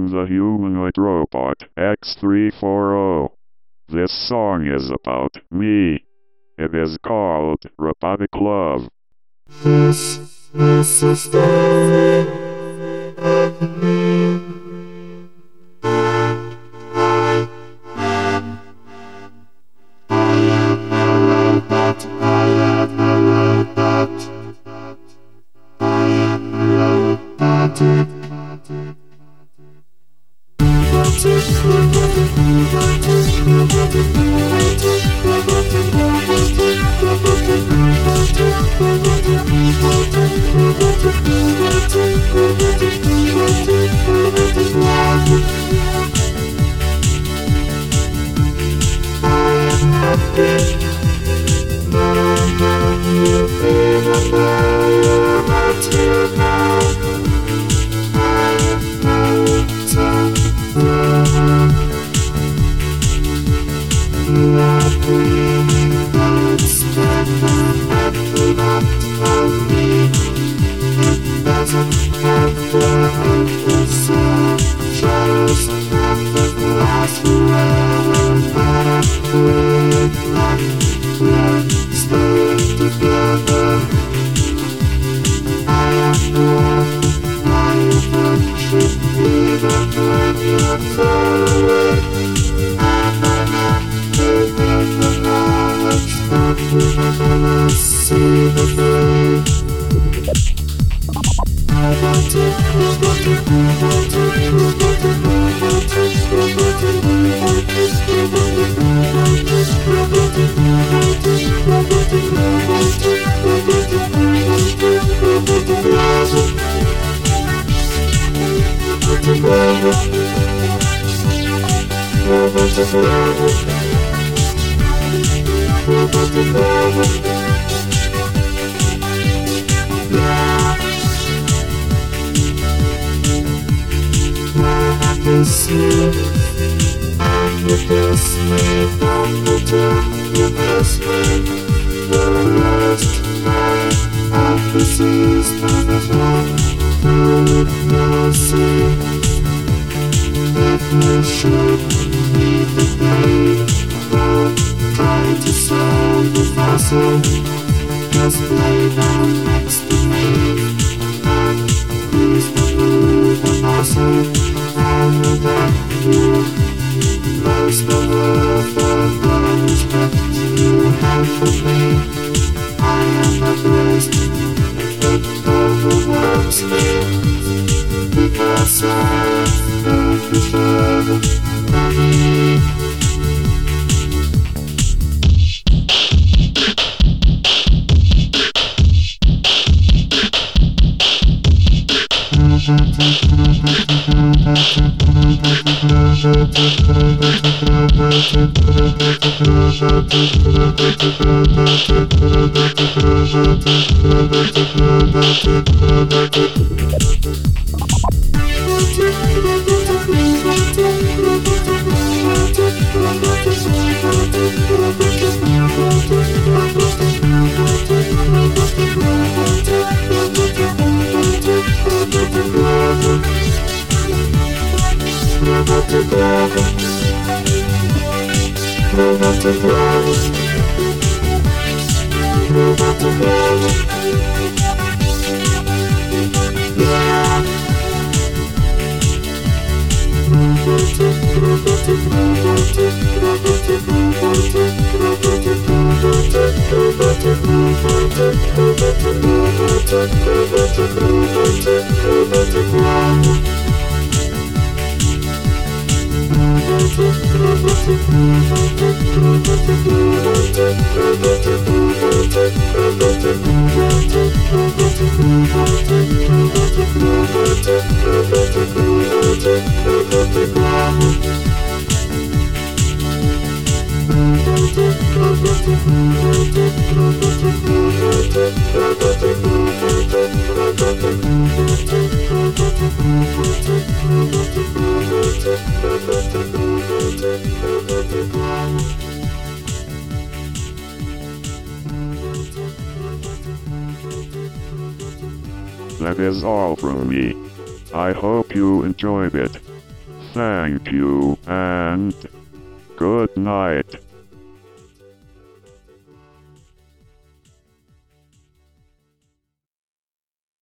am the humanoid robot X340. This song is about me. It is called Robotic Love. This is the story of me. I am a robot. I am a robot. I am robotic. Just lay down next to me and please remove the muscle from the back of you. Most of all the punishment you have for me, I am at rest. It overwhelms me because I don't deserve money. That is all from me. I hope you enjoyed it. Thank you and good night.